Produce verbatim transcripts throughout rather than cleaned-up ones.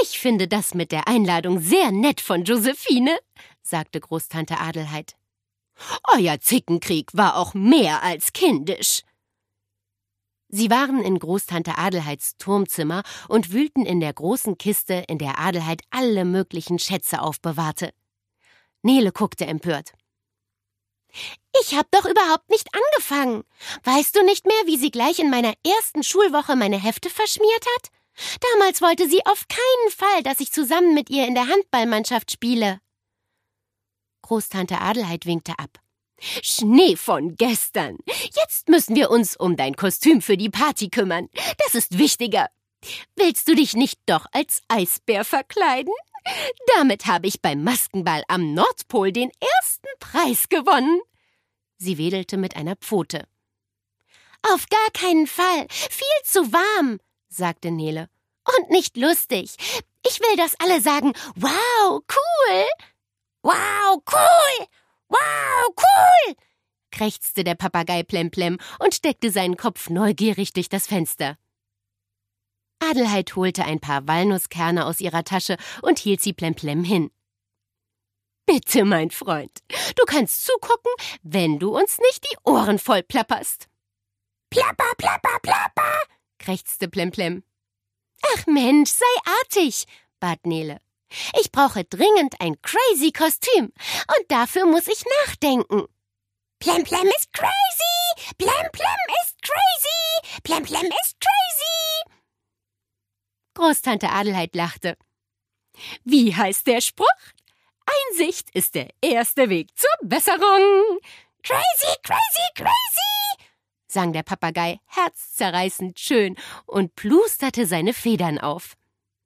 Ich finde das mit der Einladung sehr nett von Josephine, sagte Großtante Adelheid. Euer Zickenkrieg war auch mehr als kindisch. Sie waren in Großtante Adelheids Turmzimmer und wühlten in der großen Kiste, in der Adelheid alle möglichen Schätze aufbewahrte. Nele guckte empört. »Ich hab doch überhaupt nicht angefangen. Weißt du nicht mehr, wie sie gleich in meiner ersten Schulwoche meine Hefte verschmiert hat? Damals wollte sie auf keinen Fall, dass ich zusammen mit ihr in der Handballmannschaft spiele.« Großtante Adelheid winkte ab. »Schnee von gestern. Jetzt müssen wir uns um dein Kostüm für die Party kümmern. Das ist wichtiger. Willst du dich nicht doch als Eisbär verkleiden? Damit habe ich beim Maskenball am Nordpol den ersten Preis gewonnen.« Sie wedelte mit einer Pfote. »Auf gar keinen Fall. Viel zu warm«, sagte Nele. »Und nicht lustig. Ich will, dass alle sagen, wow, cool. Wow, cool. Wow, cool, krächzte der Papagei Plemplem und steckte seinen Kopf neugierig durch das Fenster. Adelheid holte ein paar Walnusskerne aus ihrer Tasche und hielt sie Plemplem hin. »Bitte, mein Freund, du kannst zugucken, wenn du uns nicht die Ohren voll plapperst.« »Plapper, plapper, plapper«, krächzte Plemplem. »Ach Mensch, sei artig«, bat Nele. »Ich brauche dringend ein crazy Kostüm und dafür muss ich nachdenken.« »Plemplem ist crazy! Plemplem ist crazy! Plemplem ist crazy!« Großtante Adelheid lachte. »Wie heißt der Spruch? Einsicht ist der erste Weg zur Besserung.« »Crazy, crazy, crazy!« sang der Papagei herzzerreißend schön und plusterte seine Federn auf.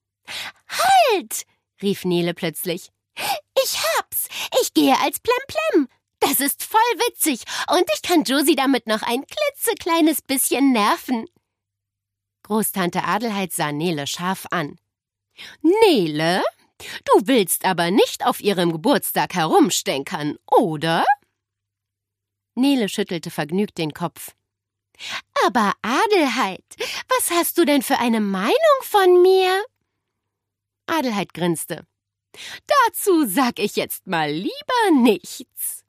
»Halt!« rief Nele plötzlich. »Ich hab's! Ich gehe als Plemplem! Das ist voll witzig und ich kann Josie damit noch ein klitzekleines bisschen nerven.« Großtante Adelheid sah Nele scharf an. »Nele, du willst aber nicht auf ihrem Geburtstag herumstänkern, oder?« Nele schüttelte vergnügt den Kopf. »Aber Adelheid, was hast du denn für eine Meinung von mir?« Adelheid grinste. »Dazu sag ich jetzt mal lieber nichts.«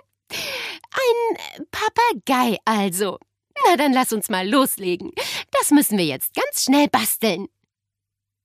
»Ein Papagei also. Na, dann lass uns mal loslegen. Das müssen wir jetzt ganz schnell basteln.«